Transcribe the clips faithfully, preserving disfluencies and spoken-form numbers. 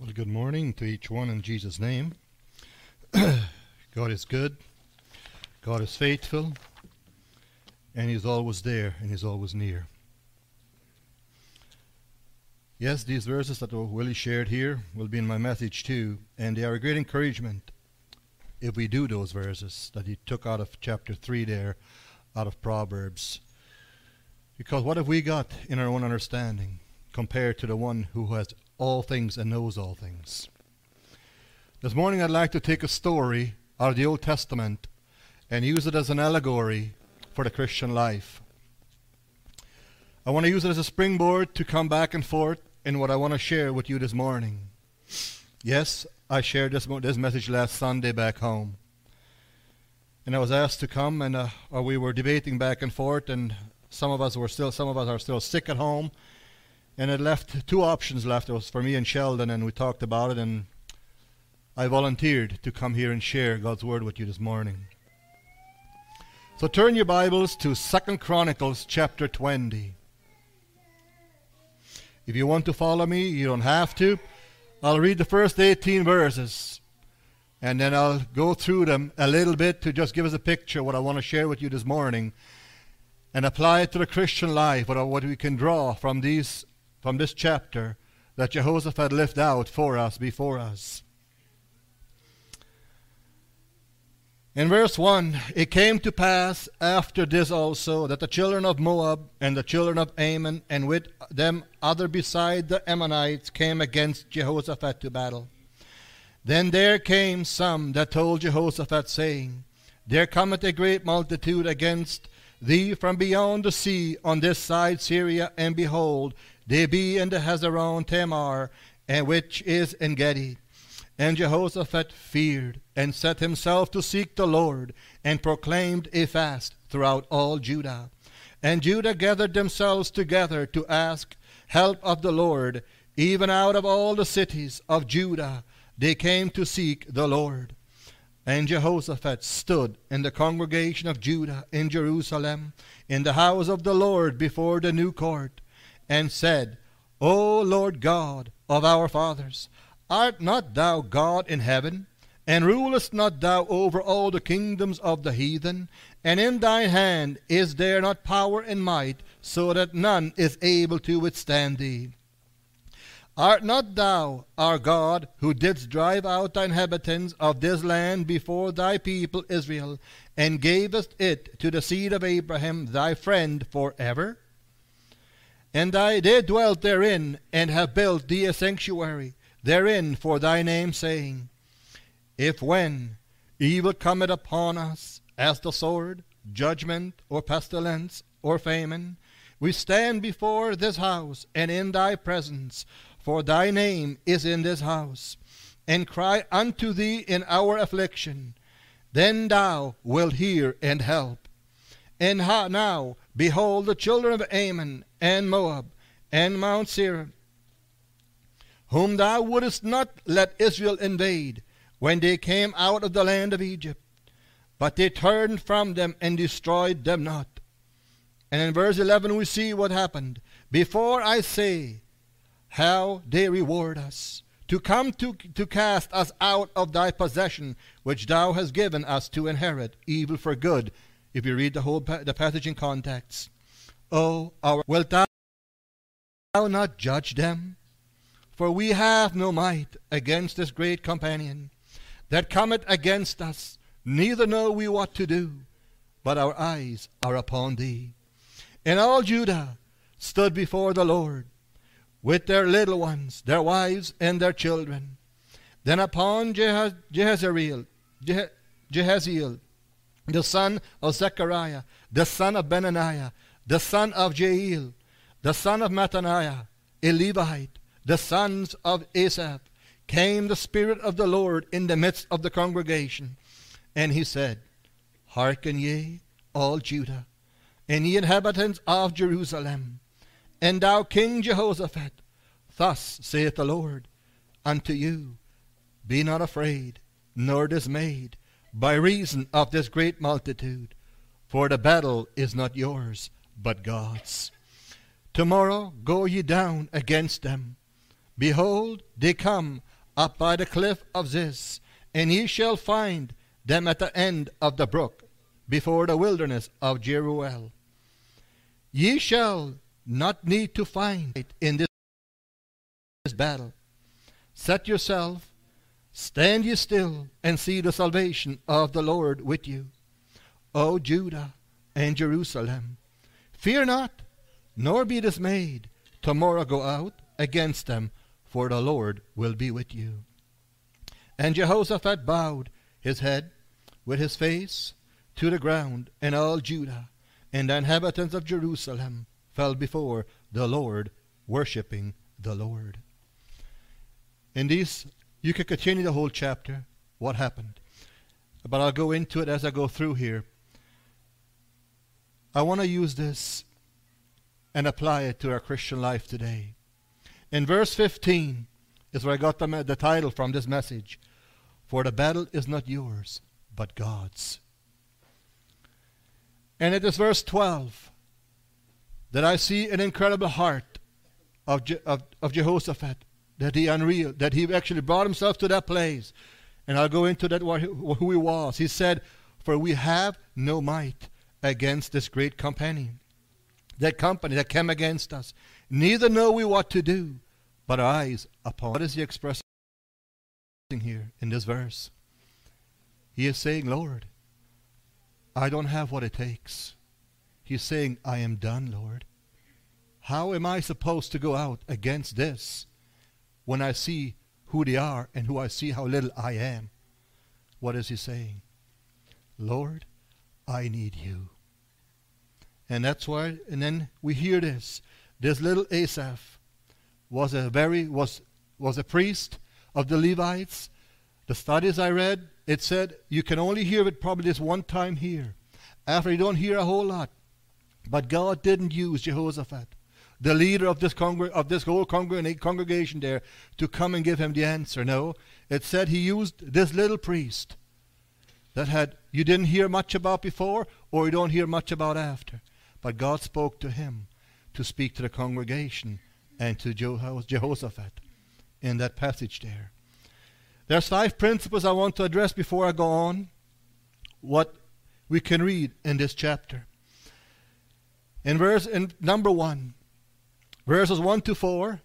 Well, good morning to each one in Jesus' name. God is good, God is faithful, and He's always there and He's always near. Yes, these verses that Willie shared here will be in my message too, and they are a great encouragement if we do those verses that he took out of chapter three there, out of Proverbs. Because what have we got in our own understanding compared to the one who has all things and knows all things? This morning I'd like to take a story out of the Old Testament and use it as an allegory for the Christian life. I want to use it as a springboard to come back and forth in what I want to share with you this morning. Yes, I shared this, this message last Sunday back home. And I was asked to come, and uh, or we were debating back and forth, and some of us were still, some of us are still sick at home. And it left two options left. It was for me and Sheldon, and we talked about it, and I volunteered to come here and share God's Word with you this morning. So turn your Bibles to Second Chronicles chapter twenty. If you want to follow me, you don't have to. I'll read the first eighteen verses, and then I'll go through them a little bit to just give us a picture of what I want to share with you this morning and apply it to the Christian life, what we can draw from these from this chapter that Jehoshaphat left out for us, before us. In verse one, it came to pass after this also that the children of Moab and the children of Ammon and with them other beside the Ammonites came against Jehoshaphat to battle. Then there came some that told Jehoshaphat, saying, There cometh a great multitude against thee from beyond the sea on this side Syria, and behold, they be in the Hazeron Tamar, and which is En Gedi. And Jehoshaphat feared, and set himself to seek the Lord, and proclaimed a fast throughout all Judah. And Judah gathered themselves together to ask help of the Lord. Even out of all the cities of Judah they came to seek the Lord. And Jehoshaphat stood in the congregation of Judah in Jerusalem, in the house of the Lord before the new court, and said, O Lord God of our fathers, art not thou God in heaven? And rulest not thou over all the kingdoms of the heathen? And in thy hand is there not power and might, so that none is able to withstand thee? Art not thou our God, who didst drive out the inhabitants of this land before thy people Israel, and gavest it to the seed of Abraham thy friend forever? And I, they dwelt therein, and have built thee a sanctuary therein for thy name, saying, If when evil cometh upon us, as the sword, judgment, or pestilence, or famine, we stand before this house, and in thy presence, for thy name is in this house, and cry unto thee in our affliction, then thou wilt hear and help. And ha- now, behold, the children of Ammon, and Moab, and Mount Seir, whom thou wouldest not let Israel invade, when they came out of the land of Egypt. But they turned from them and destroyed them not. And in verse eleven we see what happened. Before I say how they reward us, to come to, to cast us out of thy possession, which thou hast given us to inherit, evil for good, if you read the whole pa- the passage in context. O our, wilt thou not judge them? For we have no might against this great companion that cometh against us, neither know we what to do, but our eyes are upon thee. And all Judah stood before the Lord, with their little ones, their wives, and their children. Then upon Jehaz- Jehaziel, Je- Jehaziel, the son of Zechariah, the son of Benaniah, the son of Jael, the son of Mattaniah, a Levite, the sons of Asaph, came the Spirit of the Lord in the midst of the congregation. And he said, Hearken ye, all Judah, and ye inhabitants of Jerusalem, and thou King Jehoshaphat, thus saith the Lord unto you, Be not afraid, nor dismayed, by reason of this great multitude, for the battle is not yours, but God's. Tomorrow go ye down against them. Behold, they come up by the cliff of Ziz, and ye shall find them at the end of the brook, before the wilderness of Jeruel. Ye shall not need to find it in this battle. Set yourself, stand ye still, and see the salvation of the Lord with you, O Judah and Jerusalem. Fear not, nor be dismayed. Tomorrow go out against them, for the Lord will be with you. And Jehoshaphat bowed his head with his face to the ground, and all Judah and the inhabitants of Jerusalem fell before the Lord, worshipping the Lord. In these, you can continue the whole chapter, what happened. But I'll go into it as I go through here. I want to use this and apply it to our Christian life today. In verse fifteen is where I got the, the title from this message. For the battle is not yours, but God's. And it is verse twelve that I see an incredible heart of, Je of, of Jehoshaphat, that he unreal, that he actually brought himself to that place. And I'll go into that, what, who he was. He said, for we have no might against this great company, that company that came against us. Neither know we what to do, but our eyes upon. What is he expressing here in this verse? He is saying, Lord, I don't have what it takes. He's saying, I am done, Lord. How am I supposed to go out against this when I see who they are and who I see how little I am? What is he saying? Lord, I need you. And that's why, and then we hear this. This little Asaph was a very, was, was a priest of the Levites. The studies I read, it said you can only hear it probably this one time here. After you don't hear a whole lot. But God didn't use Jehoshaphat, the leader of this, congr of this whole congreg congregation there, to come and give him the answer. No, it said he used this little priest that had, you didn't hear much about before, or you don't hear much about after. But God spoke to him to speak to the congregation and to Jehoshaphat in that passage there. There's five principles I want to address before I go on, what we can read in this chapter. In verse in number one, verses one to four,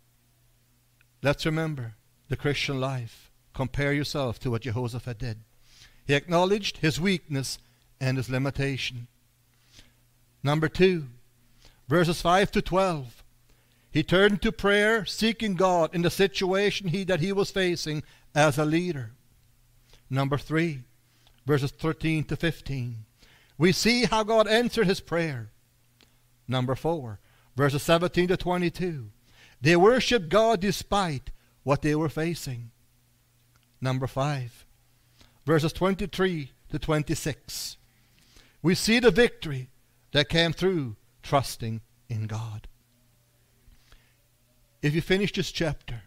let's remember the Christian life. Compare yourself to what Jehoshaphat did. He acknowledged his weakness and his limitation. Number two, verses five to twelve. He turned to prayer, seeking God in the situation he, that he was facing as a leader. Number three, verses thirteen to fifteen. We see how God answered his prayer. Number four, verses seventeen to twenty-two. They worshiped God despite what they were facing. Number five, verses twenty-three to twenty-six. We see the victory that came through trusting in God. If you finish this chapter,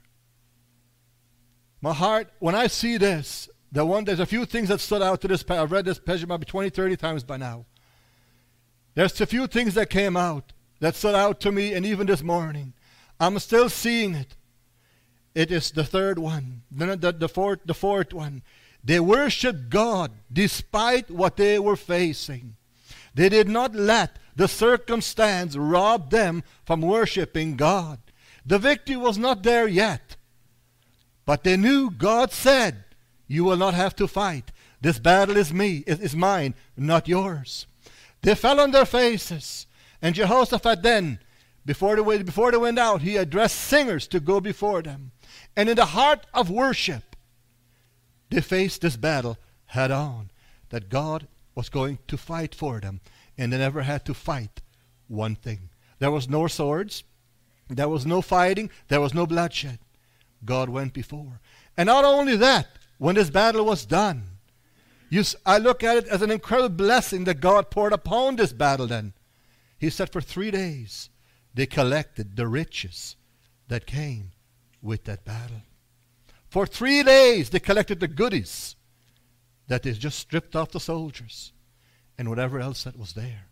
my heart, when I see this, the one, there's a few things that stood out to this. I've read this passage maybe twenty, thirty times by now. There's a few things that came out that stood out to me, and even this morning, I'm still seeing it. It is the third one, the, the, the, fourth, the fourth one. They worshiped God despite what they were facing. They did not let the circumstance rob them from worshiping God. The victory was not there yet. But they knew God said, you will not have to fight. This battle is me, it is mine, not yours. They fell on their faces. And Jehoshaphat then, before they, before they went out, he addressed singers to go before them. And in the heart of worship, they faced this battle head on. That God was going to fight for them. And they never had to fight one thing. There was no swords. There was no fighting. There was no bloodshed. God went before. And not only that, when this battle was done, you, I look at it as an incredible blessing that God poured upon this battle then. He said for three days they collected the riches that came with that battle. For three days they collected the goodies that they just stripped off the soldiers and whatever else that was there.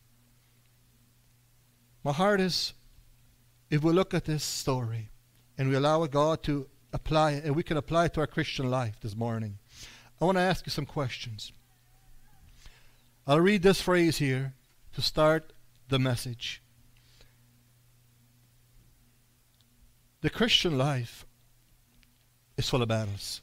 My heart is, if we look at this story and we allow God to apply, and we can apply it to our Christian life this morning. I want to ask you some questions. I'll read this phrase here to start the message. The Christian life is full of battles.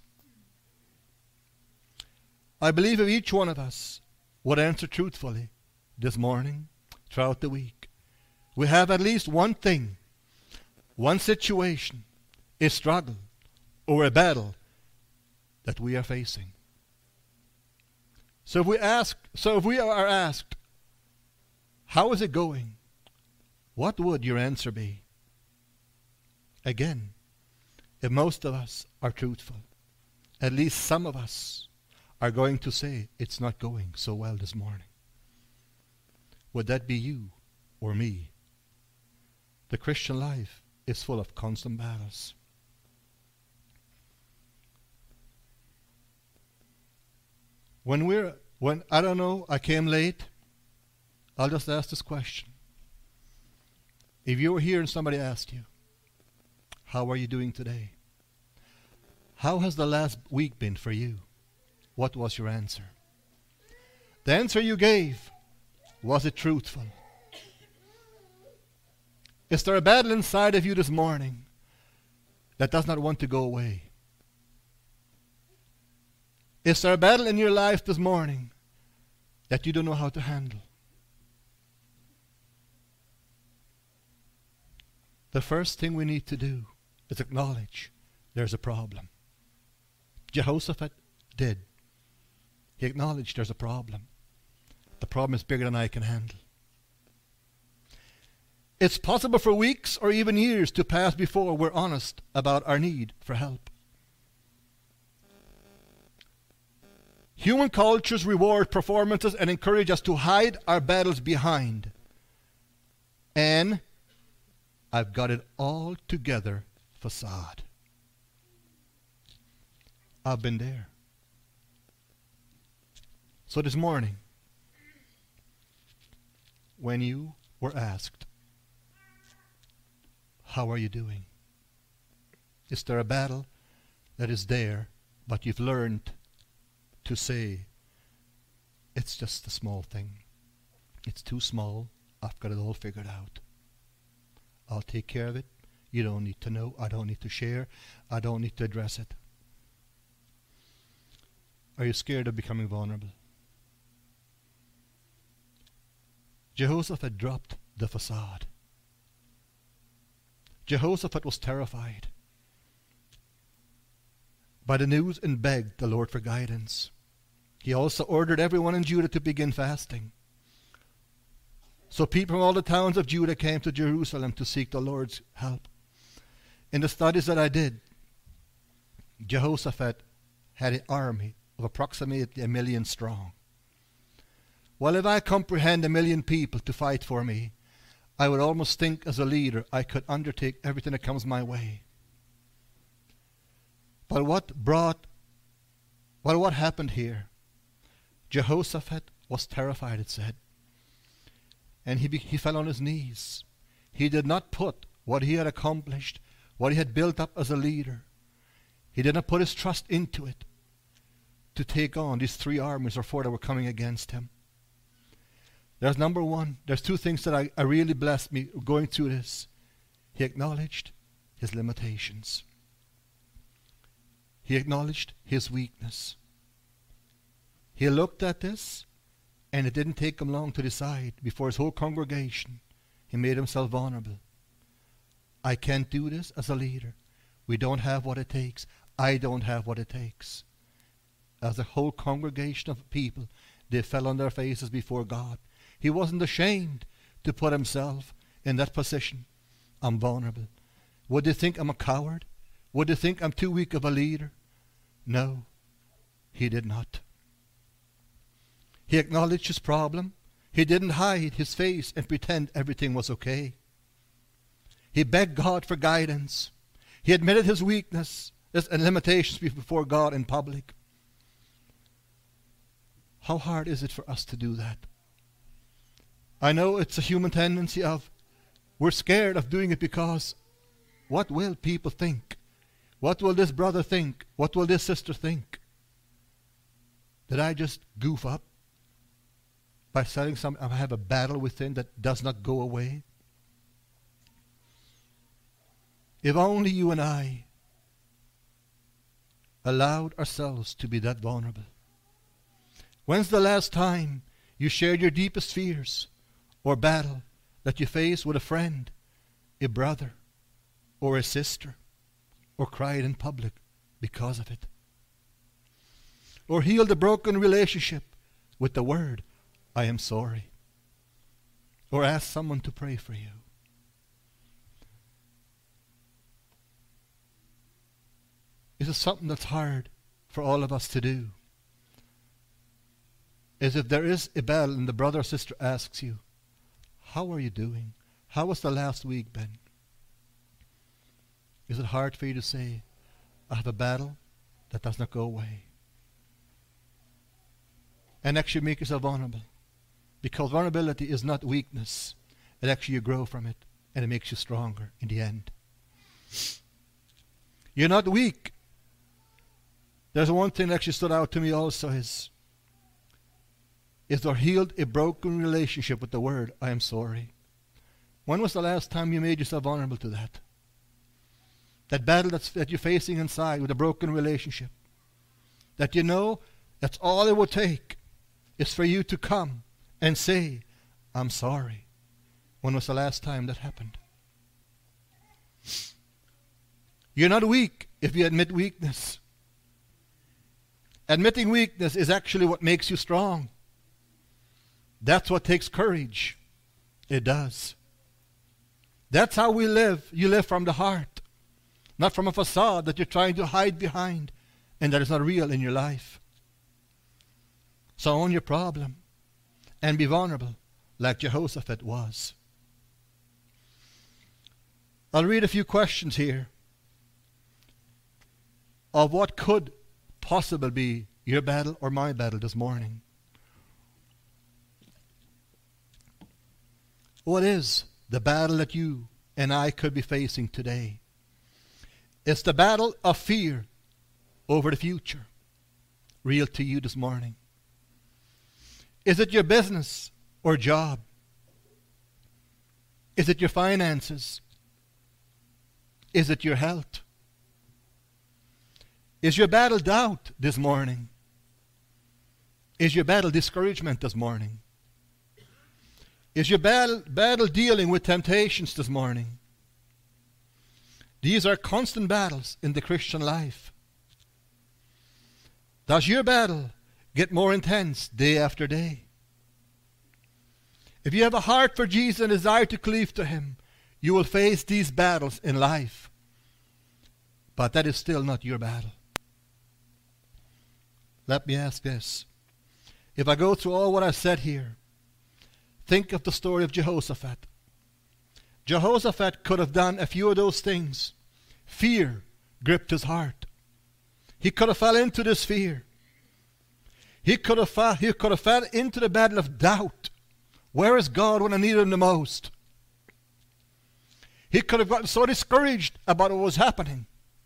I believe if each one of us would answer truthfully this morning, throughout the week, we have at least one thing, one situation, a struggle, or a battle that we are facing. So if we ask, so if we are asked, how is it going? What would your answer be? Again, if most of us are truthful, at least some of us are going to say it's not going so well this morning. Would that be you or me? The Christian life is full of constant battles. When we're, when, I don't know, I came late, I'll just ask this question. If you were here and somebody asked you, how are you doing today? How has the last week been for you? What was your answer? The answer you gave, was it truthful? Is there a battle inside of you this morning that does not want to go away? Is there a battle in your life this morning that you don't know how to handle? The first thing we need to do is acknowledge there's a problem. Jehoshaphat did. He acknowledged there's a problem. The problem is bigger than I can handle. It's possible for weeks or even years to pass before we're honest about our need for help. Human cultures reward performances and encourage us to hide our battles behind. And I've got it all together facade. I've been there. So this morning, when you were asked, how are you doing? Is there a battle that is there, but you've learned to say, it's just a small thing. It's too small. I've got it all figured out. I'll take care of it. You don't need to know. I don't need to share. I don't need to address it. Are you scared of becoming vulnerable? Jehoshaphat dropped the facade. Jehoshaphat was terrified by the news and begged the Lord for guidance. He also ordered everyone in Judah to begin fasting. So people from all the towns of Judah came to Jerusalem to seek the Lord's help. In the studies that I did, Jehoshaphat had an army of approximately a million strong. Well, if I comprehend a million people to fight for me, I would almost think as a leader I could undertake everything that comes my way. But what brought, well, what happened here? Jehoshaphat was terrified, it said. And he, be, he fell on his knees. He did not put what he had accomplished, what he had built up as a leader, he did not put his trust into it to take on these three armies or four that were coming against him. There's number one, there's two things that I, I really blessed me going through this. He acknowledged his limitations. He acknowledged his weakness. He looked at this, and it didn't take him long to decide. Before his whole congregation, he made himself vulnerable. I can't do this as a leader. We don't have what it takes. I don't have what it takes. As a whole congregation of people, they fell on their faces before God. He wasn't ashamed to put himself in that position. I'm vulnerable. Would they think I'm a coward? Would they think I'm too weak of a leader? No, he did not. He acknowledged his problem. He didn't hide his face and pretend everything was okay. He begged God for guidance. He admitted his weakness and limitations before God in public. How hard is it for us to do that? I know it's a human tendency of, we're scared of doing it because what will people think? What will this brother think? What will this sister think? Did I just goof up by telling some I have a battle within that does not go away? If only you and I allowed ourselves to be that vulnerable. When's the last time you shared your deepest fears or battle that you faced with a friend, a brother, or a sister, or cried in public because of it? Or healed a broken relationship with the word, I am sorry. Or asked someone to pray for you. This is something that's hard for all of us to do. Is if there is a battle and the brother or sister asks you, how are you doing? How was the last week been? Is it hard for you to say, I have a battle that does not go away? And actually make yourself vulnerable. Because vulnerability is not weakness. It actually you grow from it. And it makes you stronger in the end. You're not weak. There's one thing that actually stood out to me also is, is there healed a broken relationship with the word, I am sorry. When was the last time you made yourself vulnerable to that? That battle that's, that you're facing inside with a broken relationship. That you know that's all it would take is for you to come and say, I'm sorry. When was the last time that happened? You're not weak if you admit weakness. Admitting weakness is actually what makes you strong. That's what takes courage. It does. That's how we live. You live from the heart. Not from a facade that you're trying to hide behind and that is not real in your life. So own your problem and be vulnerable like Jehoshaphat was. I'll read a few questions here of what could possibly be your battle or my battle this morning. What is the battle that you and I could be facing today? It's the battle of fear over the future, real to you this morning. Is it your business or job? Is it your finances? Is it your health? Is your battle doubt this morning? Is your battle discouragement this morning? Is your battle, battle dealing with temptations this morning? These are constant battles in the Christian life. Does your battle get more intense day after day? If you have a heart for Jesus and desire to cleave to Him, you will face these battles in life. But that is still not your battle. Let me ask this. If I go through all what I said here, think of the story of Jehoshaphat. Jehoshaphat could have done a few of those things. Fear gripped his heart. He could have fell into this fear. He could have fell, he could have fell into the battle of doubt. Where is God when I need Him the most? He could have gotten so discouraged about what was happening.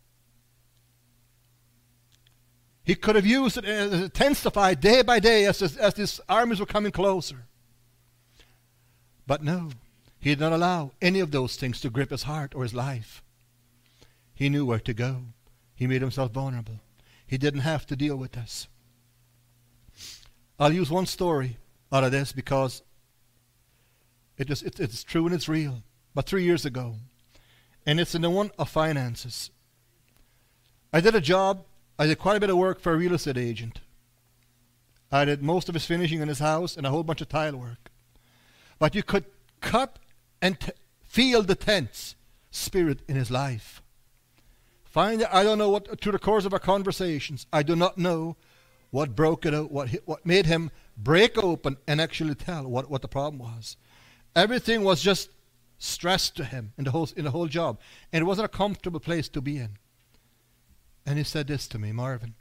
He could have used it as it intensified day by day as, as, as these armies were coming closer. But no, he did not allow any of those things to grip his heart or his life. He knew where to go. He made himself vulnerable. He didn't have to deal with this. I'll use one story out of this because it is, it, it's true and it's real. But three years ago, and it's in the one of finances. I did a job. I did quite a bit of work for a real estate agent. I did most of his finishing in his house and a whole bunch of tile work. But you could cut and t- feel the tense spirit in his life. Finally, I don't know what, through the course of our conversations, I do not know what broke it out, what, what made him break open and actually tell what, what the problem was. Everything was just stress to him in the whole, in the whole job. And it wasn't a comfortable place to be in. And he said this to me, Marvin,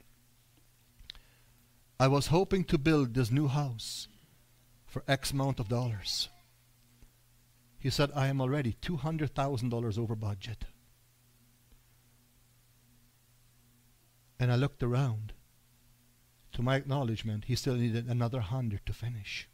I was hoping to build this new house for X amount of dollars. He said, I am already two hundred thousand dollars over budget. And I looked around. To my acknowledgement, he still needed another hundred to finish.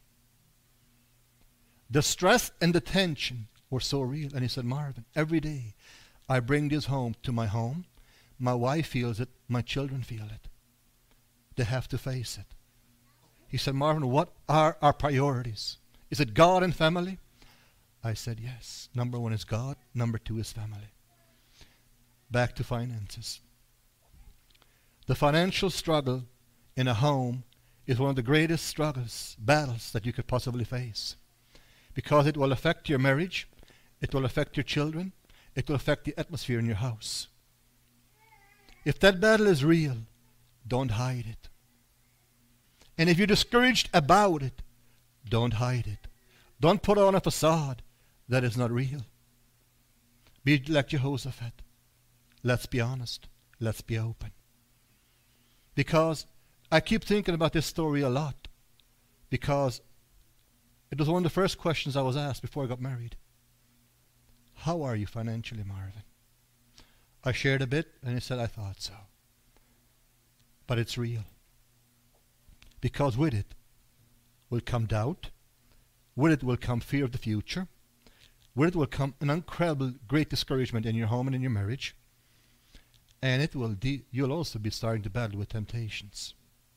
The stress and the tension were so real. And he said, Marvin, every day I bring this home to my home. My wife feels it. My children feel it. They have to face it. He said, Marvin, what are our priorities? Is it God and family? I said, yes. Number one is God. Number two is family. Back to finances. The financial struggle in a home is one of the greatest struggles, battles that you could possibly face. Because it will affect your marriage, it will affect your children, it will affect the atmosphere in your house. If that battle is real, don't hide it. And if you're discouraged about it, don't hide it. Don't put on a facade that is not real. Be like Jehoshaphat. Let's be honest. Let's be open. Because I keep thinking about this story a lot. Because it was one of the first questions I was asked before I got married. How are you financially, Marvin? I shared a bit, and he said, I thought so. But it's real. Because with it will come doubt. With it will come fear of the future. With it will come an incredible, great discouragement in your home and in your marriage. And it will de- you'll also be starting to battle with temptations.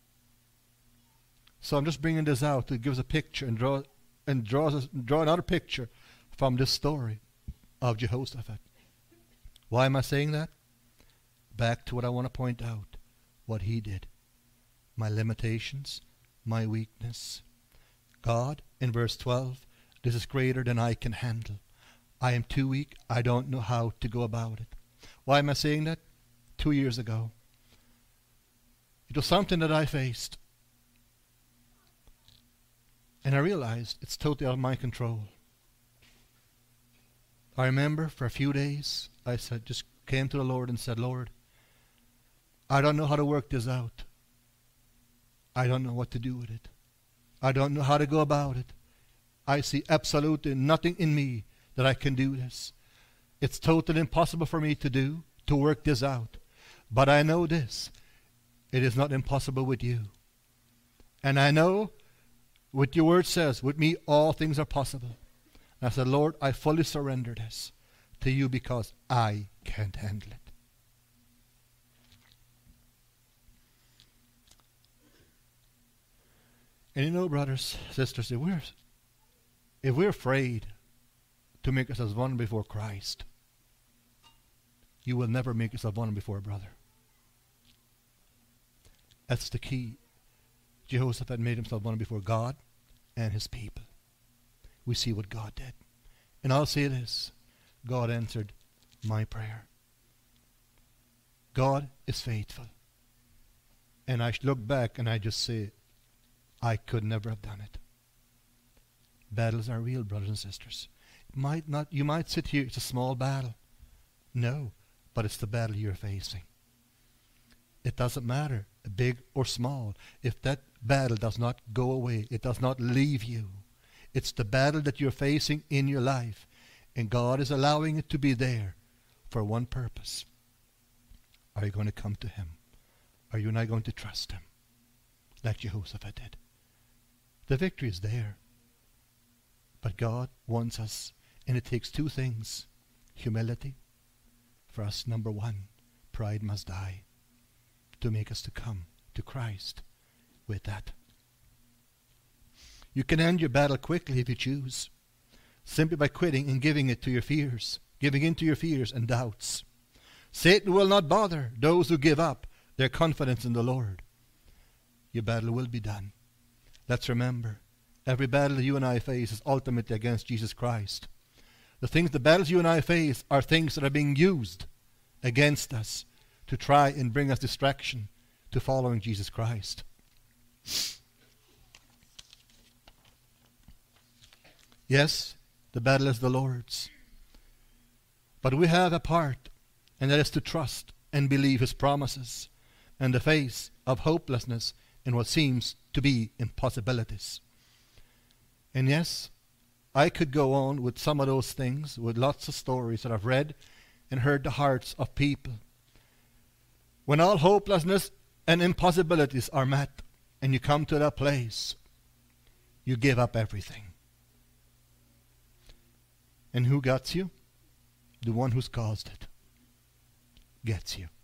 So I'm just bringing this out to give us a picture and draw and draws us, draw another picture from this story of Jehoshaphat. Why am I saying that? Back to what I want to point out, what he did. My limitations, my weakness. God, in verse twelve, this is greater than I can handle. I am too weak. I don't know how to go about it. Why am I saying that? Two years ago. It was something that I faced. And I realized it's totally out of my control. I remember for a few days, I said, just came to the Lord and said, Lord, I don't know how to work this out. I don't know what to do with it. I don't know how to go about it. I see absolutely nothing in me that I can do this. It's totally impossible for me to do, to work this out. But I know this. It is not impossible with you. And I know what your word says, with me all things are possible. And I said, Lord, I fully surrender this to you because I can't handle it. And you know, brothers, sisters, if we're, if we're afraid to make ourselves vulnerable before Christ, you will never make yourself vulnerable before a brother. That's the key. Jehoshaphat made himself vulnerable before God and his people. We see what God did. And I'll say this. God answered my prayer. God is faithful. And I look back and I just say, I could never have done it. Battles are real, brothers and sisters. It might not, you might sit here, it's a small battle. No, but it's the battle you're facing. It doesn't matter, big or small. If that battle does not go away, it does not leave you. It's the battle that you're facing in your life. And God is allowing it to be there for one purpose. Are you going to come to him? Are you not going to trust him? Like Jehoshaphat did. The victory is there. But God wants us, and it takes two things. Humility. For us, number one, pride must die to make us to come to Christ with that. You can end your battle quickly if you choose, simply by quitting and giving it to your fears, giving in to your fears and doubts. Satan will not bother those who give up their confidence in the Lord. Your battle will be done. Let's remember, every battle that you and I face is ultimately against Jesus Christ. The things, the battles you and I face are things that are being used against us to try and bring us distraction to following Jesus Christ. Yes, the battle is the Lord's. But we have a part, and that is to trust and believe his promises in the face of hopelessness in what seems to be impossibilities. And yes, I could go on with some of those things, with lots of stories that I've read and heard the hearts of people When all hopelessness and impossibilities are met, and you come to that place, you give up everything. And who gets you? The one who's caused it gets you.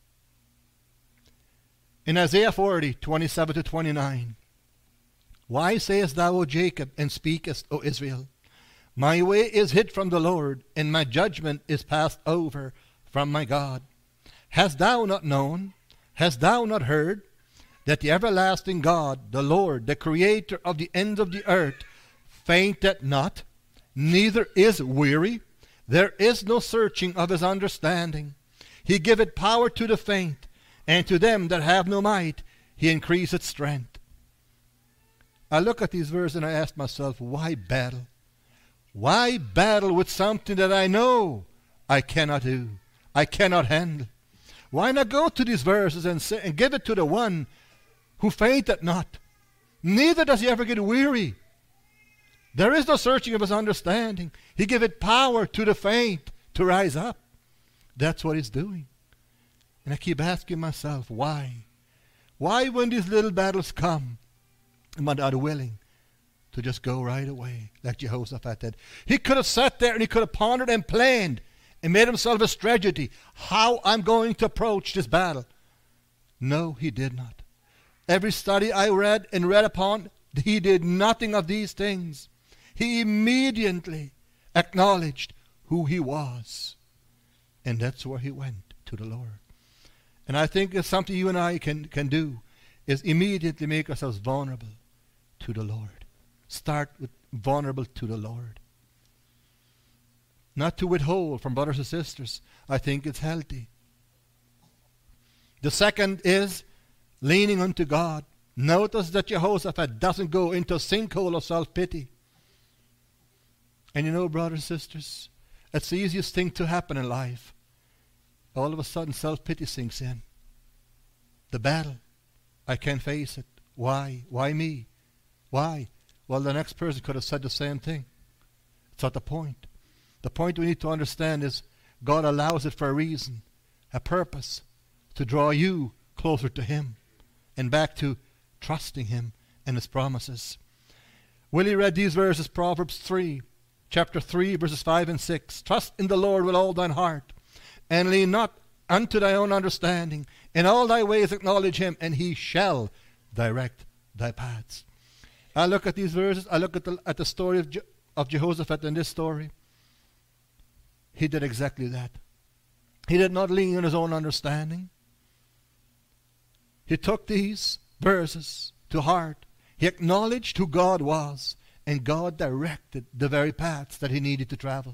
In Isaiah forty, twenty-seven to twenty-nine, why sayest thou, O Jacob, and speakest, O Israel? My way is hid from the Lord, and my judgment is passed over from my God. Hast thou not known? Hast thou not heard? That the everlasting God, the Lord, the creator of the ends of the earth, fainteth not, neither is weary. There is no searching of his understanding. He giveth power to the faint, and to them that have no might, he increaseth strength. I look at these verses and I ask myself, why battle? Why battle with something that I know I cannot do, I cannot handle? Why not go to these verses and, say, and give it to the one who fainteth not? Neither does he ever get weary. There is no searching of his understanding. He giveth power to the faint to rise up. That's what he's doing. And I keep asking myself, why? Why when these little battles come, am I not willing to just go right away like Jehoshaphat did? He could have sat there and he could have pondered and planned and made himself a strategy how I'm going to approach this battle. No, he did not. Every study I read and read upon, he did nothing of these things. He immediately acknowledged who he was. And that's where he went, to the Lord. And I think it's something you and I can, can do, is immediately make ourselves vulnerable to the Lord. Start with vulnerable to the Lord. Not to withhold from brothers and sisters. I think it's healthy. The second is leaning unto God. Notice that Jehoshaphat doesn't go into a sinkhole of self-pity. And you know, brothers and sisters, it's the easiest thing to happen in life. All of a sudden, self-pity sinks in. The battle. I can't face it. Why? Why me? Why? Well, the next person could have said the same thing. It's not the point. The point we need to understand is God allows it for a reason, a purpose, to draw you closer to Him and back to trusting Him and His promises. Willie read these verses, Proverbs three, chapter three, verses five and six. Trust in the Lord with all thine heart, and lean not unto thy own understanding. In all thy ways acknowledge Him, and He shall direct thy paths. I look at these verses, I look at the, at the story of, Je- of Jehoshaphat in this story. He did exactly that. He did not lean on his own understanding. He took these verses to heart. He acknowledged who God was, and God directed the very paths that he needed to travel.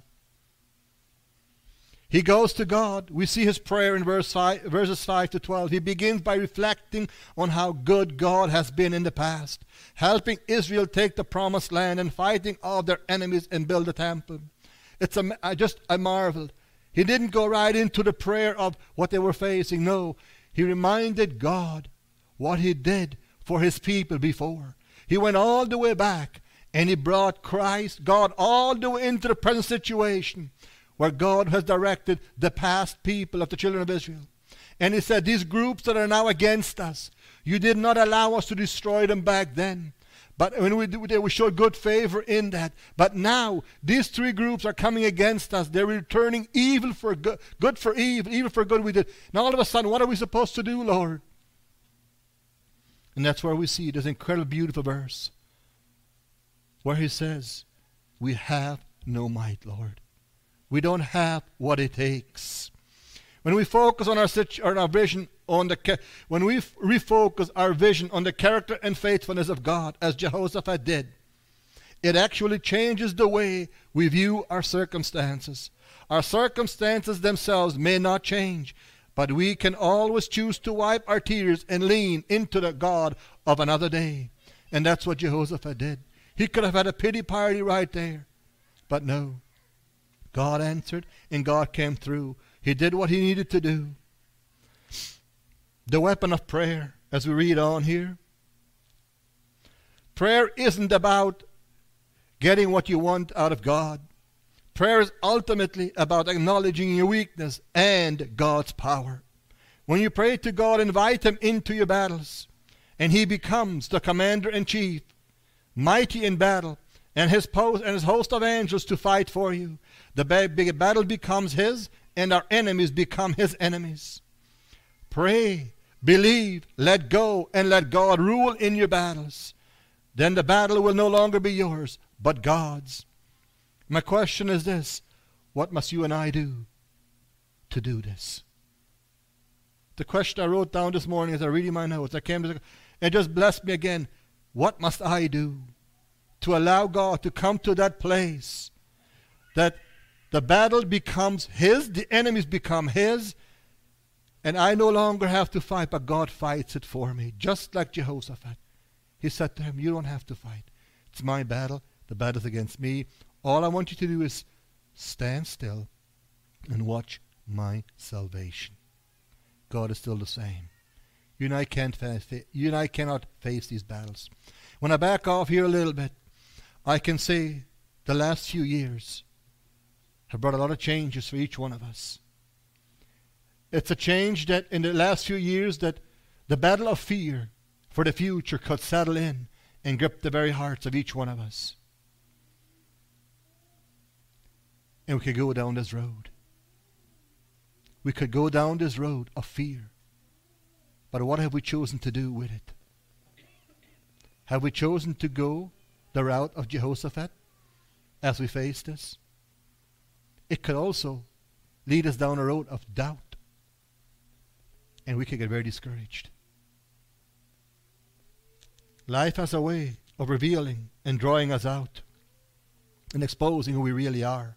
He goes to God. We see his prayer in verse five, verses five to twelve. He begins by reflecting on how good God has been in the past, helping Israel take the promised land and fighting all their enemies and build a temple. It's a, I just I marveled. He didn't go right into the prayer of what they were facing. No, he reminded God what he did for his people before. He went all the way back and he brought Christ, God, all the way into the present situation where God has directed the past people of the children of Israel. And he said, these groups that are now against us, you did not allow us to destroy them back then. But when we, do, we showed good favor in that. But now, these three groups are coming against us. They're returning evil for good, good for evil, evil for good we did. Now all of a sudden, what are we supposed to do, Lord? And that's where we see this incredible, beautiful verse where he says, we have no might, Lord. We don't have what it takes. When we focus on our, situ- on our vision, on the ca- when we f- refocus our vision on the character and faithfulness of God, as Jehoshaphat did, it actually changes the way we view our circumstances. Our circumstances themselves may not change, but we can always choose to wipe our tears and lean into the God of another day. And that's what Jehoshaphat did. He could have had a pity party right there, but no. God answered and God came through. He did what he needed to do. The weapon of prayer, as we read on here. Prayer isn't about getting what you want out of God. Prayer is ultimately about acknowledging your weakness and God's power. When you pray to God, invite Him into your battles, and He becomes the commander-in-chief, mighty in battle, and his post and his host of angels to fight for you. The big battle becomes His, and our enemies become His enemies. Pray, believe, let go, and let God rule in your battles. Then the battle will no longer be yours, but God's. My question is this: what must you and I do to do this? The question I wrote down this morning as I read my notes, I came to, it just blessed me again. What must I do to allow God to come to that place that the battle becomes His, the enemies become His, and I no longer have to fight, but God fights it for me, just like Jehoshaphat. He said to him, you don't have to fight. It's my battle. The battle's against me. All I want you to do is stand still and watch my salvation. God is still the same. You and I can't face, you and I cannot face these battles. When I back off here a little bit, I can say the last few years have brought a lot of changes for each one of us. It's a change that in the last few years that the battle of fear for the future could settle in and grip the very hearts of each one of us. And we could go down this road. We could go down this road of fear. But what have we chosen to do with it? Have we chosen to go the route of Jehoshaphat as we face this? It could also lead us down a road of doubt. And we could get very discouraged. Life has a way of revealing and drawing us out and exposing who we really are.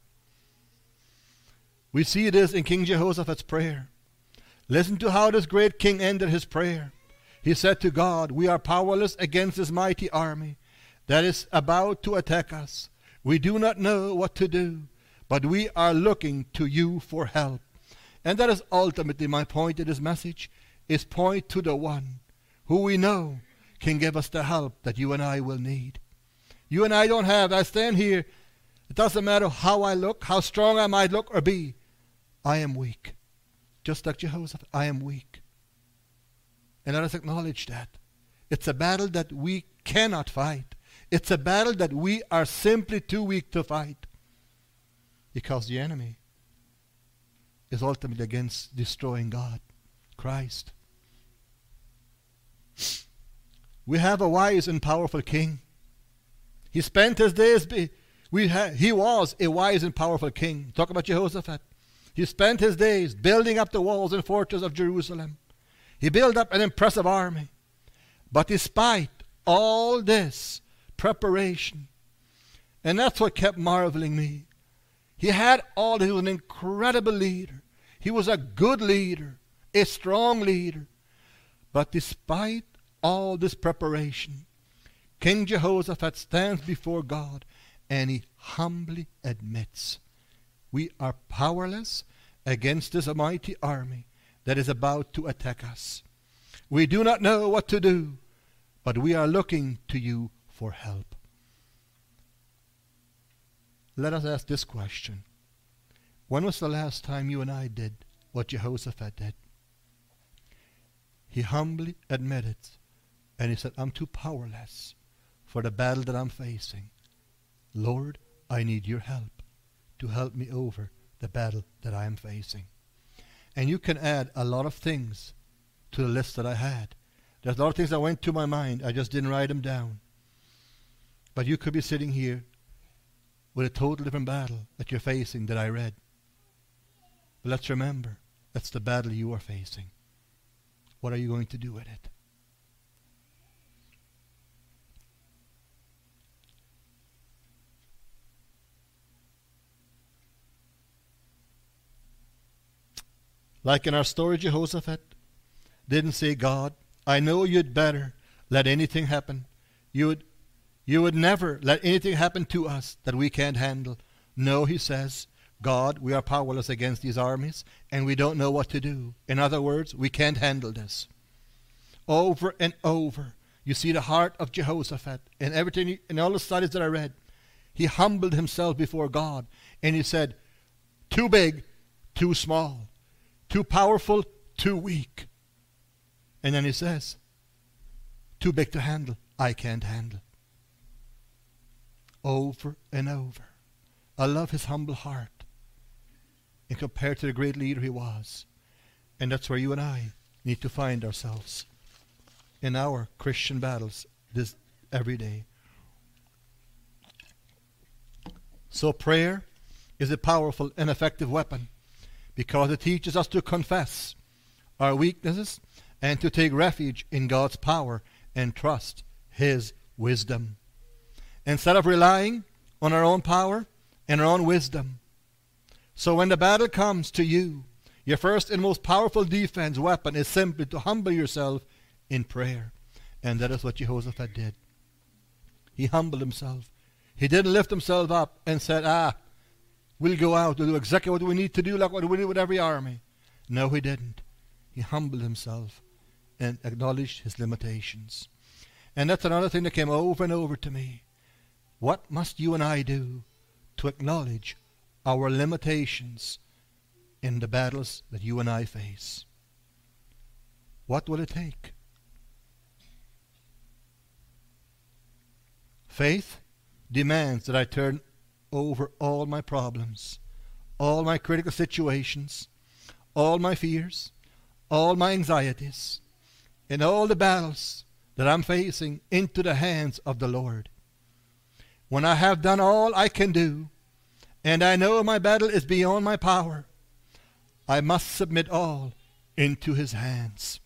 We see this in King Jehoshaphat's prayer. Listen to how this great king ended his prayer. He said to God, we are powerless against this mighty army that is about to attack us. We do not know what to do, but we are looking to you for help. And that is ultimately my point in this message, is point to the one who we know can give us the help that you and I will need. You and I don't have, I stand here, it doesn't matter how I look, how strong I might look or be, I am weak. Just like Jehoshaphat, I am weak. And let us acknowledge that. It's a battle that we cannot fight. It's a battle that we are simply too weak to fight. Because the enemy is ultimately against destroying God, Christ. We have a wise and powerful king. He spent his days, be, we ha, he was a wise and powerful king. Talk about Jehoshaphat. He spent his days building up the walls and fortresses of Jerusalem. He built up an impressive army. But despite all this preparation, and that's what kept marveling me, he had all, he was an incredible leader. He was a good leader, a strong leader. But despite all this preparation, King Jehoshaphat stands before God and he humbly admits, we are powerless against this mighty army that is about to attack us. We do not know what to do, but we are looking to you for help. Let us ask this question. When was the last time you and I did what Jehoshaphat did? He humbly admitted, and he said, I'm too powerless for the battle that I'm facing. Lord, I need your help to help me over the battle that I am facing. And you can add a lot of things to the list that I had. There's a lot of things that went to my mind. I just didn't write them down. But you could be sitting here with a total different battle that you're facing that I read. But let's remember, that's the battle you are facing. What are you going to do with it? Like in our story, Jehoshaphat didn't say, God, I know you'd better let anything happen. You would, you would never let anything happen to us that we can't handle. No, he says, God, we are powerless against these armies, and we don't know what to do. In other words, we can't handle this. Over and over, you see the heart of Jehoshaphat. In everything, in all the studies that I read, he humbled himself before God, and he said, too big, too small. Too powerful, too weak. And then he says, too big to handle, I can't handle. Over and over. I love his humble heart. And compared to the great leader he was. And that's where you and I need to find ourselves in our Christian battles this every day. So prayer is a powerful and effective weapon because it teaches us to confess our weaknesses and to take refuge in God's power and trust his wisdom. Instead of relying on our own power and our own wisdom. So when the battle comes to you, your first and most powerful defense weapon is simply to humble yourself in prayer. And that is what Jehoshaphat did. He humbled himself. He didn't lift himself up and said, ah, we'll go out, we'll do exactly what we need to do, like what we do with every army. No, he didn't. He humbled himself and acknowledged his limitations. And that's another thing that came over and over to me. What must you and I do to acknowledge our limitations in the battles that you and I face? What will it take? Faith demands that I turn over all my problems, all my critical situations, all my fears, all my anxieties, and all the battles that I'm facing into the hands of the Lord. When I have done all I can do, and I know my battle is beyond my power, I must submit all into his hands.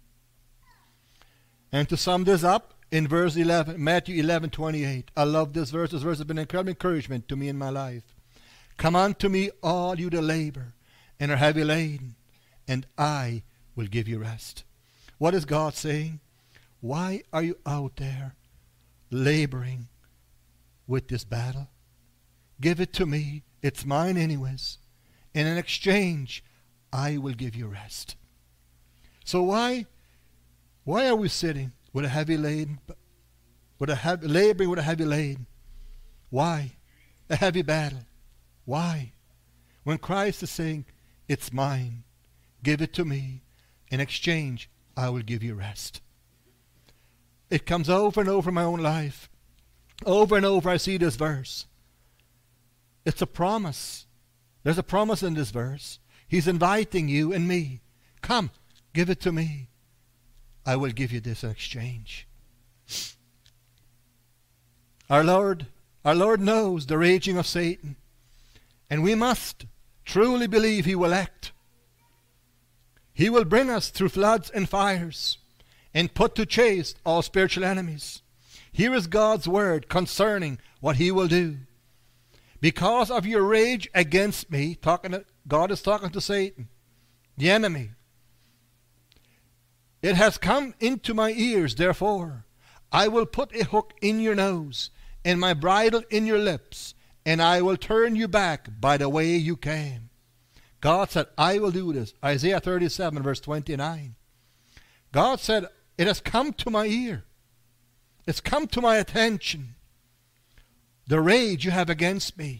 And to sum this up, in verse eleven, Matthew eleven twenty-eight, I love this verse. This verse has been an incredible encouragement to me in my life. Come unto me, all you that labor and are heavy laden, and I will give you rest. What is God saying? Why are you out there laboring with this battle? Give it to me. It's mine anyways. And in exchange, I will give you rest. So why, why are we sitting with a heavy laden, with a heavy, laboring with a heavy laden? Why? A heavy battle. Why? When Christ is saying, it's mine, give it to me. In exchange, I will give you rest. It comes over and over in my own life. Over and over I see this verse. It's a promise. There's a promise in this verse. He's inviting you and me. Come, give it to me. I will give you this in exchange. Our Lord, our Lord knows the raging of Satan. And we must truly believe he will act. He will bring us through floods and fires and put to chase all spiritual enemies. Here is God's word concerning what he will do. Because of your rage against me, talking to, God is talking to Satan, the enemy. It has come into my ears, therefore I will put a hook in your nose and my bridle in your lips, and I will turn you back by the way you came. God said, I will do this. Isaiah thirty-seven, verse twenty-nine. God said, it has come to my ear. It's come to my attention. The rage you have against me.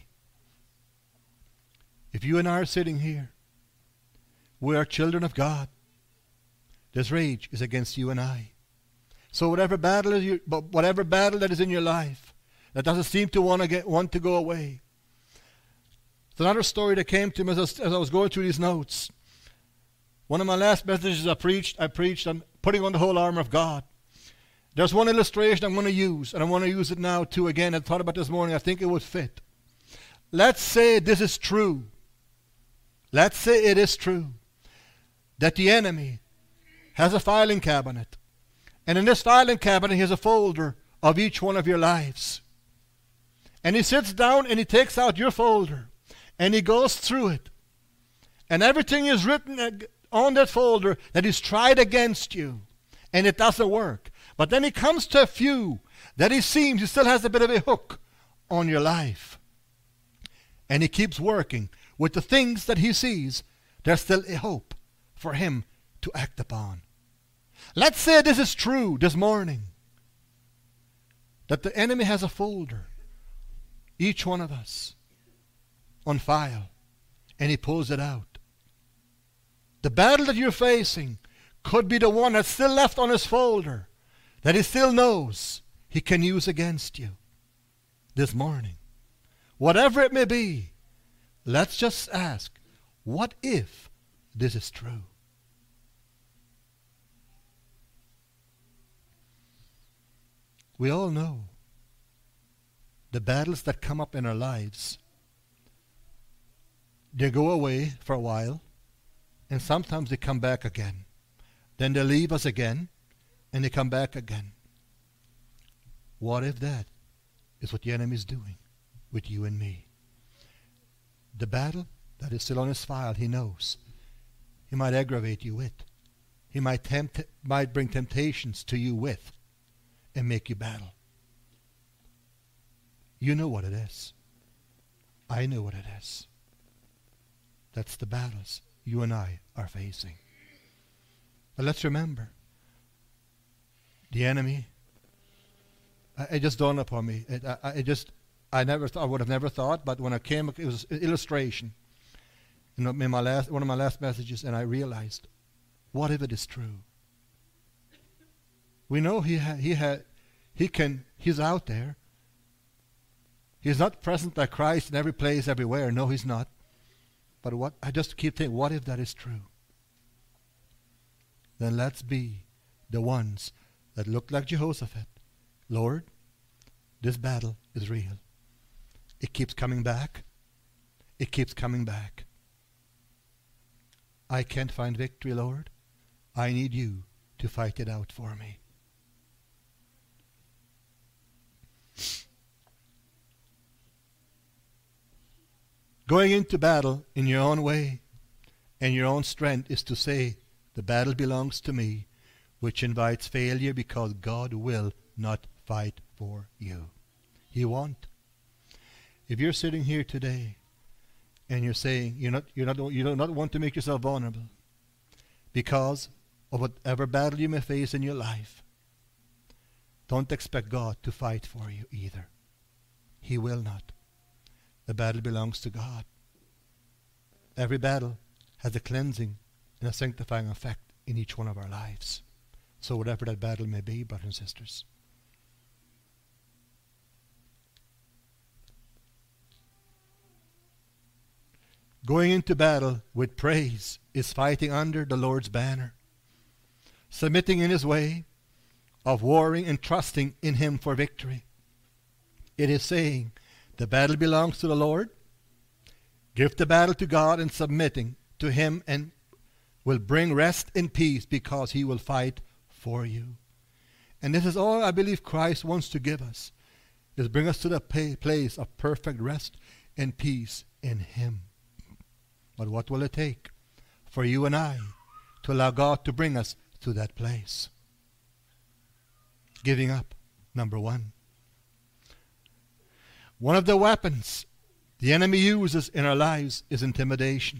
If you and I are sitting here, we are children of God. This rage is against you and I. So whatever battle is you, whatever battle that is in your life that doesn't seem to want to get want to go away. It's another story that came to me as I, was, as I was going through these notes. One of my last messages I preached, I preached on putting on the whole armor of God. There's one illustration I'm going to use, and I want to use it now too again. I thought about this morning. I think it would fit. Let's say this is true. Let's say it is true that the enemy has a filing cabinet. And in this filing cabinet, he has a folder of each one of your lives. And he sits down and he takes out your folder and he goes through it. And everything is written on that folder that is tried against you. And it doesn't work. But then he comes to a few that he seems he still has a bit of a hook on your life. And he keeps working with the things that he sees. There's still a hope for him to act upon. Let's say this is true this morning. That the enemy has a folder, each one of us, on file. And he pulls it out. The battle that you're facing could be the one that's still left on his folder, that he still knows he can use against you this morning. Whatever it may be, let's just ask, what if this is true? We all know the battles that come up in our lives, they go away for a while, and sometimes they come back again. Then they leave us again, and they come back again. What if that is what the enemy is doing with you and me? The battle that is still on his file, he knows. He might aggravate you with. He might tempt, might bring temptations to you with, and make you battle. You know what it is. I know what it is. That's the battles you and I are facing. But let's remember, the enemy, I, it just dawned upon me. It, I, I just, I never, th- I would have never thought, but when I came, it was an illustration in my last, one of my last messages, and I realized, what if it is true? We know he ha- he ha- he can, he's out there. He's not present by Christ in every place, everywhere. No, he's not. But what I just keep thinking, what if that is true? Then let's be the ones that look like Jehoshaphat. Lord, this battle is real. It keeps coming back. It keeps coming back. I can't find victory, Lord. I need you to fight it out for me. Going into battle in your own way and your own strength is to say, the battle belongs to me, which invites failure because God will not fight for you. He won't. If you're sitting here today and you're saying you're not, you're not, you do not want to make yourself vulnerable because of whatever battle you may face in your life, don't expect God to fight for you either. He will not. The battle belongs to God. Every battle has a cleansing and a sanctifying effect in each one of our lives. So whatever that battle may be, brothers and sisters. Going into battle with praise is fighting under the Lord's banner, submitting in his way of warring and trusting in him for victory. It is saying, the battle belongs to the Lord. Give the battle to God and submitting to him and will bring rest and peace because he will fight for you. And this is all I believe Christ wants to give us, is bring us to the place of perfect rest and peace in him. But what will it take for you and I to allow God to bring us to that place? Giving up, number one. One of the weapons the enemy uses in our lives is intimidation.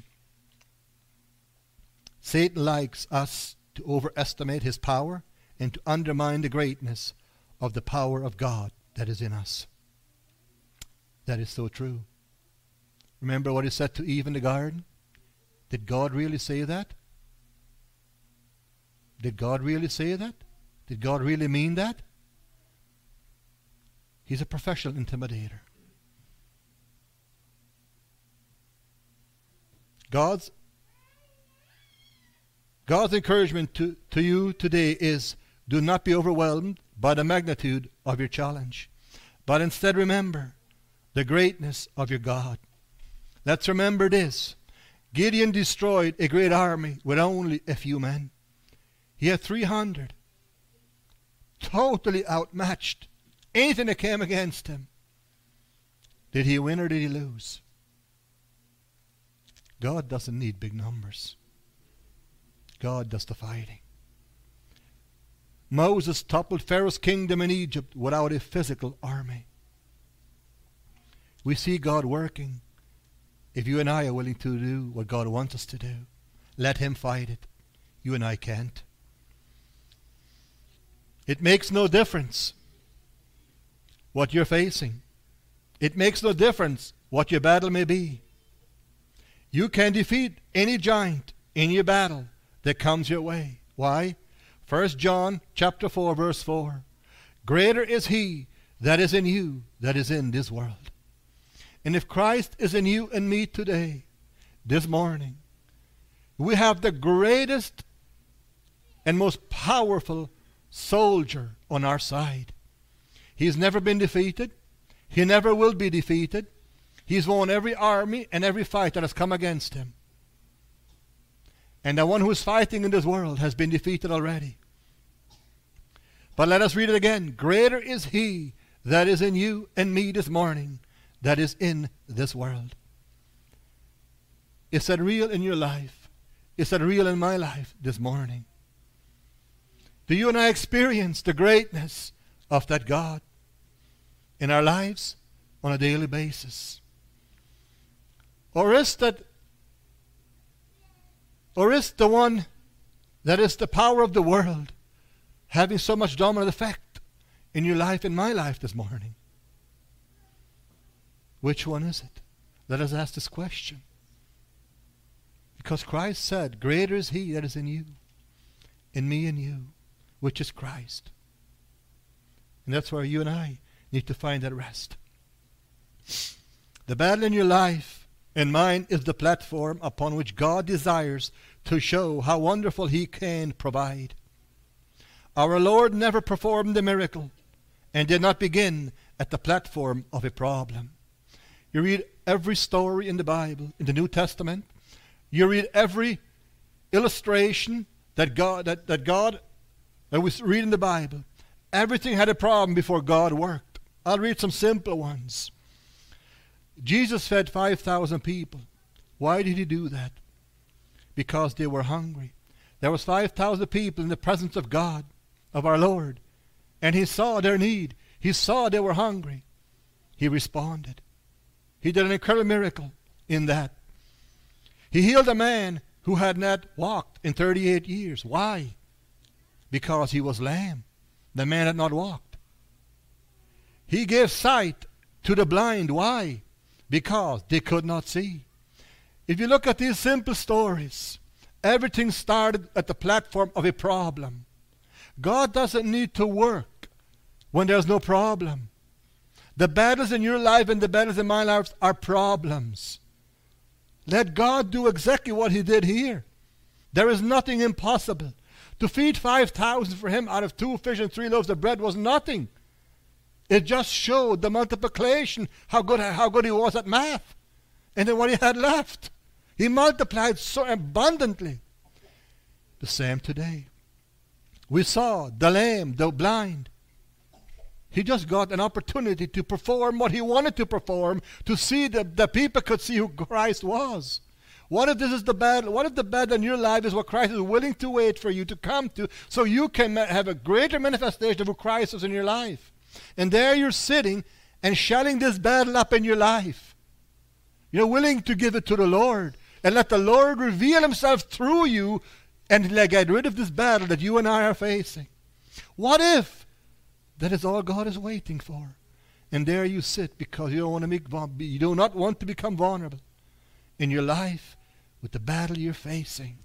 Satan likes us to overestimate his power and to undermine the greatness of the power of God that is in us. That is so true. Remember what he said to Eve in the garden? Did God really say that? Did God really say that? Did God really mean that? He's a professional intimidator. God's God's encouragement to, to you today is, do not be overwhelmed by the magnitude of your challenge, but instead remember the greatness of your God. Let's remember this. Gideon destroyed a great army with only a few men. He had three hundred. Totally outmatched anything that came against him. Did he win or did he lose? God doesn't need big numbers. God does the fighting. Moses toppled Pharaoh's kingdom in Egypt without a physical army. We see God working if you and I are willing to do what God wants us to do. Let him fight it. You and I can't. It makes no difference what you're facing. It makes no difference what your battle may be. You can defeat any giant in your battle that comes your way. Why? First John chapter four, verse four. Greater is he that is in you that is in this world. And if Christ is in you and me today, this morning, we have the greatest and most powerful soldier on our side. He's never been defeated. He never will be defeated. He's won every army and every fight that has come against him. And the one who is fighting in this world has been defeated already. But let us read it again. Greater is he that is in you and me this morning that is in this world. Is that real in your life? Is that real in my life this morning? Do you and I experience the greatness of that God in our lives on a daily basis? Or is that, or is the one that is the power of the world having so much dominant effect in your life and my life this morning? Which one is it? Let us ask this question. Because Christ said, greater is he that is in you, in me and you, which is Christ. And that's where you and I need to find that rest. The battle in your life and mine is the platform upon which God desires to show how wonderful he can provide. Our Lord never performed a miracle and did not begin at the platform of a problem. You read every story in the Bible, in the New Testament. You read every illustration that God, that, that God, that we read in the Bible. Everything had a problem before God worked. I'll read some simple ones. Jesus fed five thousand people. Why did he do that? Because they were hungry. There was five thousand people in the presence of God, of our Lord. And he saw their need. He saw they were hungry. He responded. He did an incredible miracle in that. He healed a man who had not walked in thirty-eight years. Why? Because he was lame. The man had not walked. He gave sight to the blind. Why? Because they could not see. If you look at these simple stories, everything started at the platform of a problem. God doesn't need to work when there's no problem. The battles in your life and the battles in my life are problems. Let God do exactly what he did here. There is nothing impossible. To feed five thousand for him out of two fish and three loaves of bread was nothing. It just showed the multiplication, how good, how good he was at math. And then what he had left, he multiplied so abundantly. The same today. We saw the lame, the blind. He just got an opportunity to perform what he wanted to perform, to see that the people could see who Christ was. What if this is the battle? What if the battle in your life is what Christ is willing to wait for you to come to, so you can have a greater manifestation of who Christ is in your life? And there you're sitting and shutting this battle up in your life. You're willing to give it to the Lord and let the Lord reveal himself through you and get rid of this battle that you and I are facing. What if that is all God is waiting for? And there you sit because you don't want to make, you do not want to become vulnerable in your life with the battle you're facing.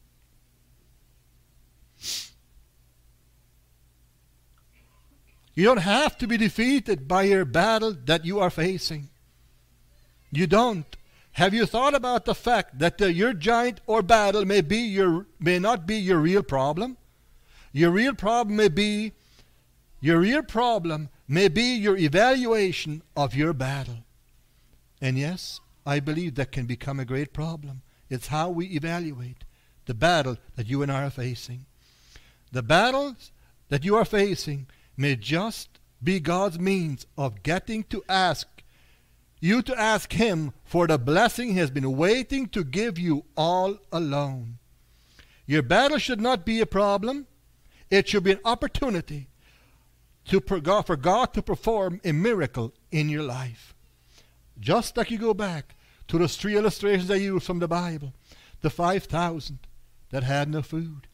You don't have to be defeated by your battle that you are facing. You don't. Have you thought about the fact that the, your giant or battle may be your may not be your real problem? Your real problem may be your real problem may be your evaluation of your battle. And yes, I believe that can become a great problem. It's how we evaluate the battle that you and I are facing. The battles that you are facing may just be God's means of getting to ask you to ask him for the blessing he has been waiting to give you all alone. Your battle should not be a problem. It should be an opportunity to for God, for God to perform a miracle in your life. Just like you go back to those three illustrations I used from the Bible. The five thousand that had no food.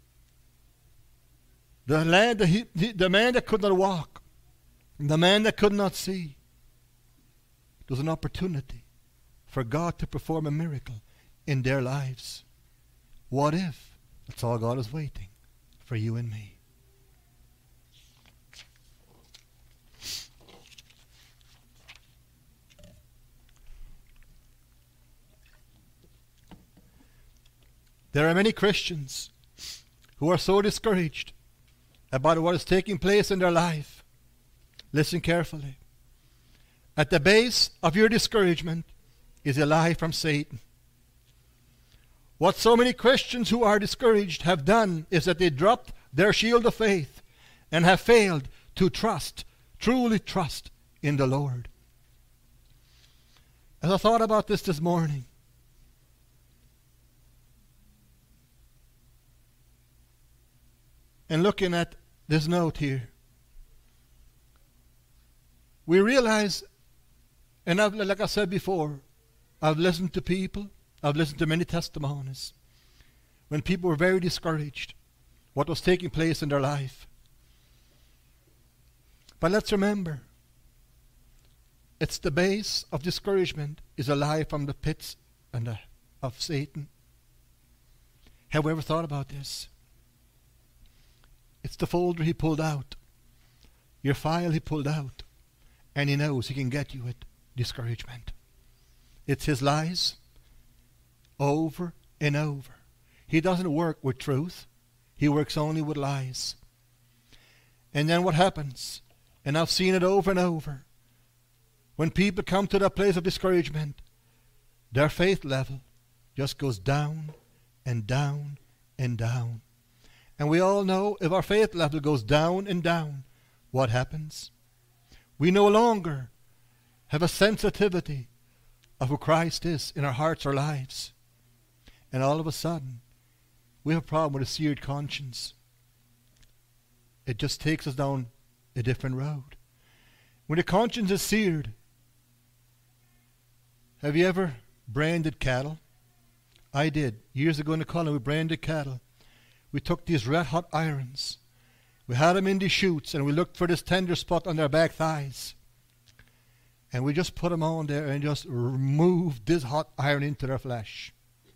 The, land, the, the man that could not walk. The man that could not see. It was an opportunity for God to perform a miracle in their lives. What if? That's all God is waiting for you and me. There are many Christians who are so discouraged about what is taking place in their life. Listen carefully. At the base of your discouragement is a lie from Satan. What so many Christians who are discouraged have done is that they dropped their shield of faith and have failed to trust, truly trust in the Lord. As I thought about this this morning, and looking at this note here, we realize, and I've, like I said before, I've listened to people, I've listened to many testimonies, when people were very discouraged, what was taking place in their life. But let's remember, it's the base of discouragement is a lie from the pits and the, of Satan. Have we ever thought about this? It's the folder he pulled out, your file he pulled out, and he knows he can get you with discouragement. It's his lies over and over. He doesn't work with truth. He works only with lies. And then what happens? And I've seen it over and over. When people come to that place of discouragement, their faith level just goes down and down and down. And we all know if our faith level goes down and down, what happens? We no longer have a sensitivity of who Christ is in our hearts or lives. And all of a sudden, we have a problem with a seared conscience. It just takes us down a different road. When the conscience is seared, have you ever branded cattle? I did. Years ago in the colony, we branded cattle. We took these red hot irons. We had them in the chutes, and we looked for this tender spot on their back thighs. And we just put them on there and just removed this hot iron into their flesh.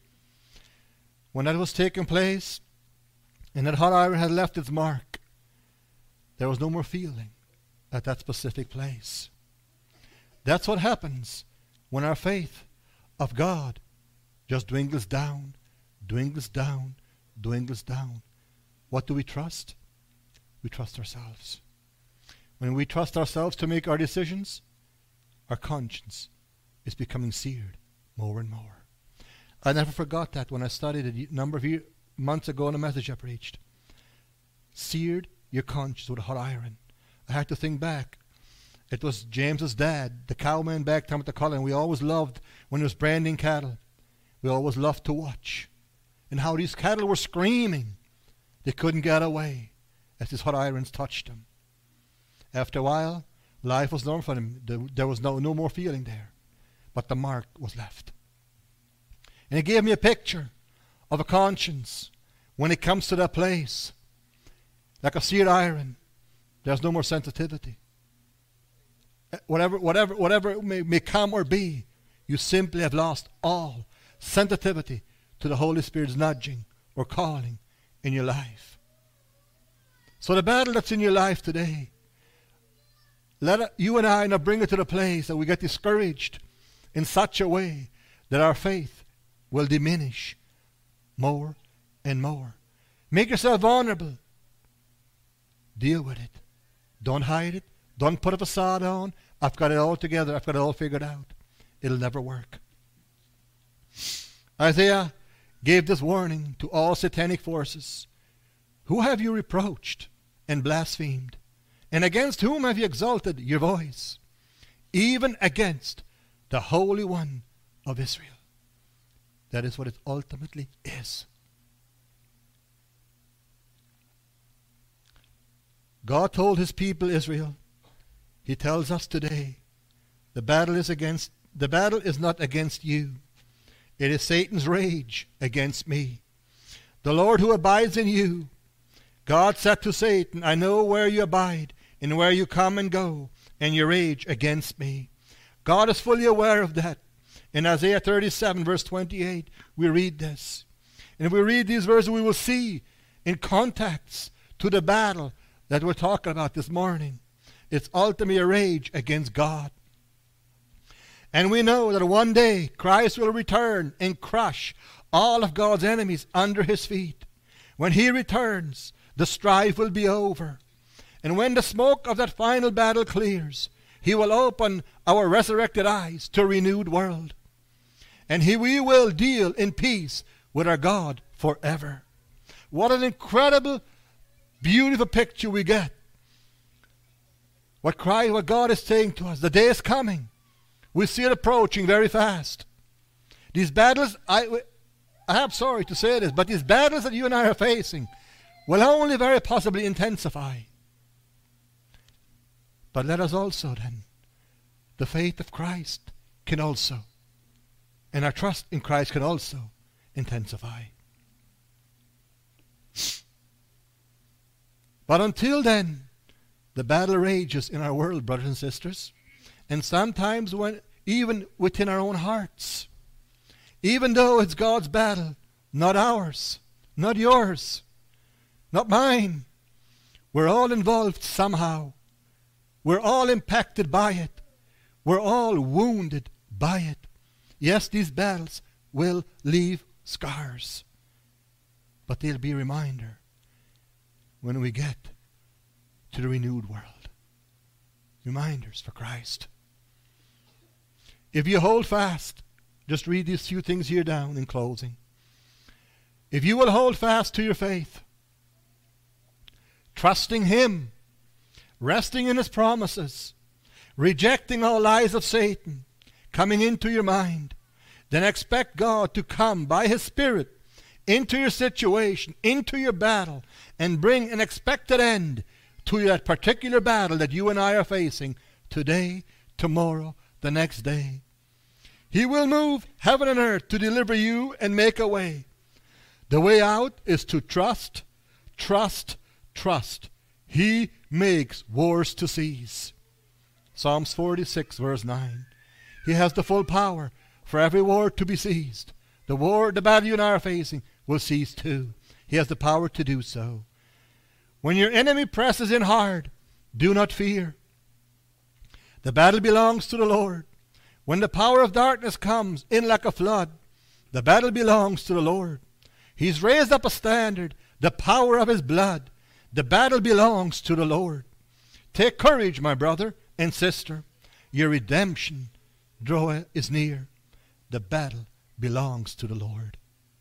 When that was taking place, and that hot iron had left its mark, there was no more feeling at that specific place. That's what happens when our faith of God just dwindles down, dwindles down, dwindles down. What do we trust? We trust ourselves. When we trust ourselves to make our decisions, our conscience is becoming seared more and more. I never forgot that when I studied it a number of year, months ago in a message I preached. Seared your conscience with a hot iron. I had to think back. It was James's dad, the cowman back down at the colony. We always loved when he was branding cattle. We always loved to watch. And how these cattle were screaming. They couldn't get away as his hot irons touched them. After a while, life was normal for them. There was no, no more feeling there. But the mark was left. And it gave me a picture of a conscience when it comes to that place. Like a seared iron, there's no more sensitivity. Whatever, whatever, whatever it may, may come or be, you simply have lost all sensitivity to the Holy Spirit's nudging or calling in your life. So the battle that's in your life today, let it, you and I now bring it to the place that we get discouraged in such a way that our faith will diminish more and more. Make yourself vulnerable. Deal with it. Don't hide it. Don't put a facade on. I've got it all together. I've got it all figured out. It'll never work. Isaiah gave this warning to all satanic forces. Who have you reproached and blasphemed? And against whom have you exalted your voice? Even against the Holy One of Israel. That is what it ultimately is. God told his people Israel. He tells us today, the battle is against the battle is not against you. It is Satan's rage against me. The Lord who abides in you. God said to Satan, I know where you abide and where you come and go, and you rage against me. God is fully aware of that. In Isaiah thirty-seven, verse twenty-eight, we read this. And if we read these verses, we will see in context to the battle that we're talking about this morning, it's ultimately a rage against God. And we know that one day Christ will return and crush all of God's enemies under his feet. When he returns, the strife will be over. And when the smoke of that final battle clears, he will open our resurrected eyes to a renewed world. And he, we will deal in peace with our God forever. What an incredible, beautiful picture we get. What Christ, what God is saying to us, the day is coming. We see it approaching very fast. These battles, I, I am sorry to say this, but these battles that you and I are facing will only very possibly intensify. But let us also then, the faith of Christ can also, and our trust in Christ can also intensify. But until then, the battle rages in our world, brothers and sisters, and sometimes when, even within our own hearts. Even though it's God's battle, not ours, not yours, not mine. We're all involved somehow. We're all impacted by it. We're all wounded by it. Yes, these battles will leave scars, but they'll be a reminder when we get to the renewed world. Reminders for Christ. If you hold fast, just read these few things here down in closing. If you will hold fast to your faith, trusting him, resting in his promises, rejecting all lies of Satan coming into your mind, then expect God to come by his Spirit into your situation, into your battle, and bring an expected end to that particular battle that you and I are facing today, tomorrow, the next day. He will move heaven and earth to deliver you and make a way. The way out is to trust, trust, trust. He makes wars to cease. Psalms forty-six, verse nine. He has the full power for every war to be ceased. The war, the battle you and I are facing will cease too. He has the power to do so. When your enemy presses in hard, do not fear. The battle belongs to the Lord. When the power of darkness comes in like a flood, the battle belongs to the Lord. He's raised up a standard, the power of his blood. The battle belongs to the Lord. Take courage, my brother and sister. Your redemption draw is near. The battle belongs to the Lord.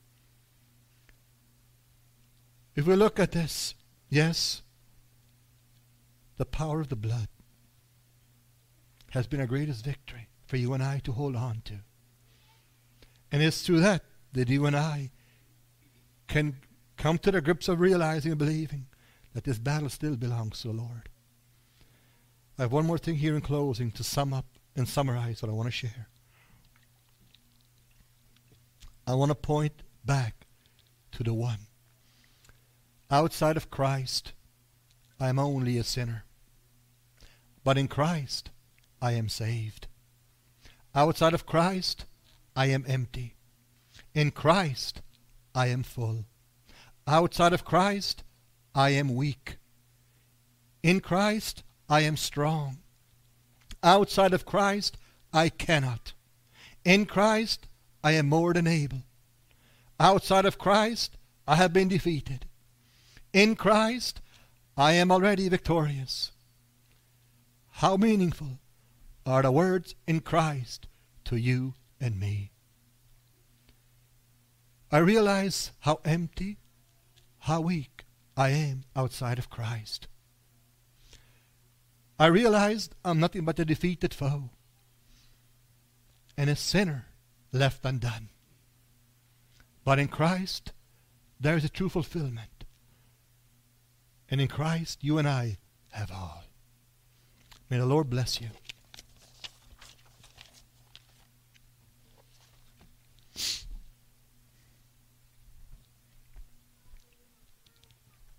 If we look at this, yes, the power of the blood has been our greatest victory for you and I to hold on to. And it's through that that you and I can come to the grips of realizing and believing that this battle still belongs to the Lord. I have one more thing here in closing to sum up and summarize what I want to share. I want to point back to the one. Outside of Christ, I am only a sinner. But in Christ, I am saved. Outside of Christ, I am empty. In Christ, I am full. Outside of Christ, I am weak. In Christ, I am strong. Outside of Christ, I cannot. In Christ, I am more than able. Outside of Christ, I have been defeated. In Christ, I am already victorious. How meaningful are the words in Christ to you and me. I realize how empty, how weak I am outside of Christ. I realized I'm nothing but a defeated foe and a sinner left undone. But in Christ, there is a true fulfillment. And in Christ, you and I have all. May the Lord bless you.